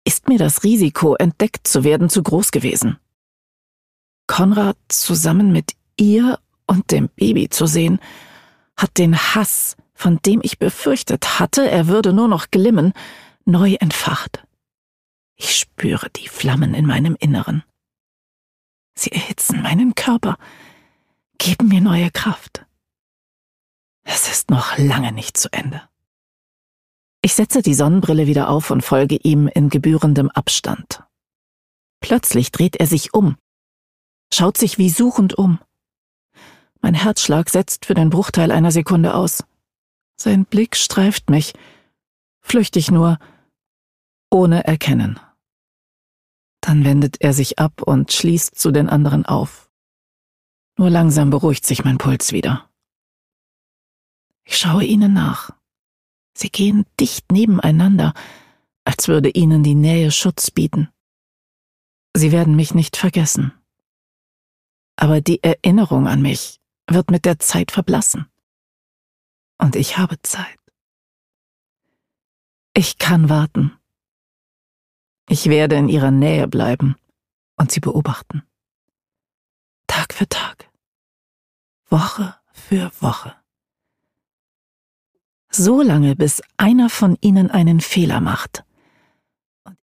ist mir das Risiko, entdeckt zu werden, zu groß gewesen. Konrad zusammen mit ihr und dem Baby zu sehen, hat den Hass, von dem ich befürchtet hatte, er würde nur noch glimmen, neu entfacht. Ich spüre die Flammen in meinem Inneren. Sie erhitzen meinen Körper, geben mir neue Kraft. Es ist noch lange nicht zu Ende. Ich setze die Sonnenbrille wieder auf und folge ihm in gebührendem Abstand. Plötzlich dreht er sich um, schaut sich wie suchend um. Mein Herzschlag setzt für den Bruchteil einer Sekunde aus. Sein Blick streift mich, flüchtig nur, ohne Erkennen. Dann wendet er sich ab und schließt zu den anderen auf. Nur langsam beruhigt sich mein Puls wieder. Ich schaue ihnen nach. Sie gehen dicht nebeneinander, als würde ihnen die Nähe Schutz bieten. Sie werden mich nicht vergessen. Aber die Erinnerung an mich wird mit der Zeit verblassen. Und ich habe Zeit. Ich kann warten. Ich werde in ihrer Nähe bleiben und sie beobachten. Tag für Tag. Woche für Woche. So lange, bis einer von ihnen einen Fehler macht.